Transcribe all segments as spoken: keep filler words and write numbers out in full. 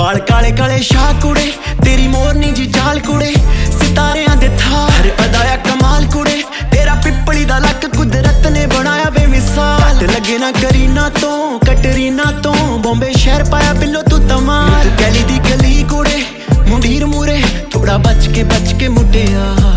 वाल काले काले शाह कुड़े, तेरी मोरनी जी चाल कुड़े, सितारियां दे थार अदाया कमाल कुड़े, तेरा पिपली दा लक कुदरत ने बनाया बेमिसाल। लगे ना करीना तो कटरीना तो, बॉम्बे शहर पाया बिल्लो तू तमाल। तू गली दी गली कुड़े, मुंडीर मुरे, थोड़ा बच के बच के मुटे यार।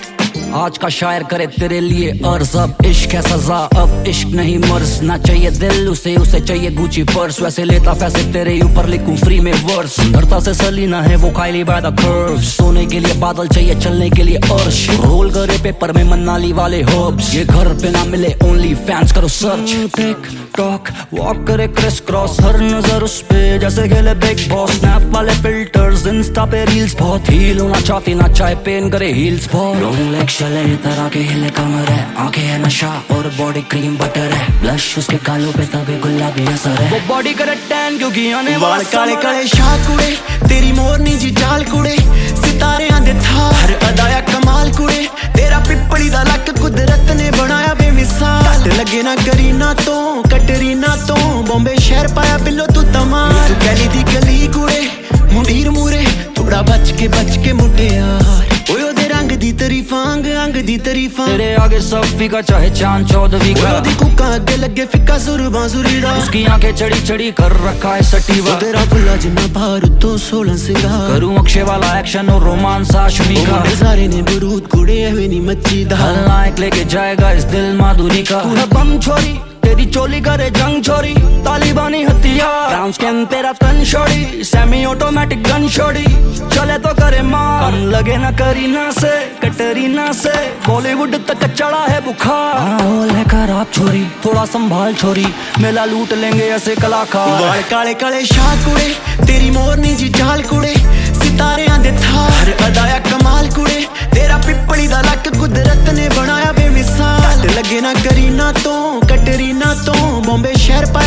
आज का शायर करे तेरे लिए अर्ज, अब इश्क है सजा, अब इश्क नहीं मर्ज। ना चाहिए दिल उसे, उसे चाहिए गुची पर्स, वैसे लेता पैसे तेरे ऊपर लिखूं फ्री में वर्स। धरता से सलीना है वो काइली बाय द कर्व, सोने के लिए बादल चाहिए चलने के लिए अर्श। रोल करे पेपर में मनाली वाले हर्ब्स, ये घर पे ना मिले ओनली फैंस करो सर्च। टिक टॉक वॉक करे क्रिस क्रॉस, हर नजर उस पे जैसे खेले बिग बॉस। स्नैप वाले फिल्टर्स इंस्टा पे रील्स, बहुत हील होना चाहती ना चाहे पेन करे हील्स बहुत। लॉन्ग लेग चले तरह के हिले कमर है, आंखें है नशा और बॉडी क्रीम बटर है, ब्लश उसके गालों पे तभी गुलाबी असर है। वो बॉडी करे टैन क्योंकि आने वाल काले काले शाह कुड़े, तेरी मोरनी जी चाल कुड़े, सितारियां दे थार अदाया कमाल कुड़े, तेरा पिपली दा लक कुदरत ने बनाया बेमिसाल। लगे ना करीना तो कटरीना तो, बॉम्बे शहर पाया बिल्लो तू तमाल। तू गली दी गली कुड़े, मुंडीर मुरे, थोड़ा बच के बच के मुटे यार। ओए ओदे रंग दी तरीफां अंग अंग दी तरीफां, तेरे आगे सब फीका चाहे चांद चौदहवीं का। ओदी कुका अगे लगे फिक्का सुर बांसुरी दा, उसकी आंखें चढ़ी चढ़ी कर रखा है सटीवा। तेरा फुल्ला जिन्ना भार तो सोलह सिंगार, करूं अक्षय वाला एक्शन और रोमांस आशमी का। नजारे ने बुरूद कुड़े है नी मच्छी दा, खलनायक लेके जाएगा इस दिल माधुरी का। तू है बम छोरी, तेरी चोली करे जंग छोरी, तालिबानी हथियार ब्राउन स्किन तेरा तन छोड़ी, सेमी ऑटोमेटिक गन छोड़ी, चले तो करे मार। कम लगे ना करीना से कटरीना से, बॉलीवुड तक चढ़ा है बुखार। माहौल है खराब छोरी, थोड़ा संभाल छोरी, मेला लूट लेंगे ऐसे कलाकार। वाल काले काले शाह कुड़े, तेरी मोरनी जी चाल कुड़े, सितारियां दे थार अदाया कमाल कुड़े, तेरा पिपली दा लक कुदरत ने बनाया बेमिसाल। लगे ना करीना तो कटरीना तो, बॉम्बे शहर पाया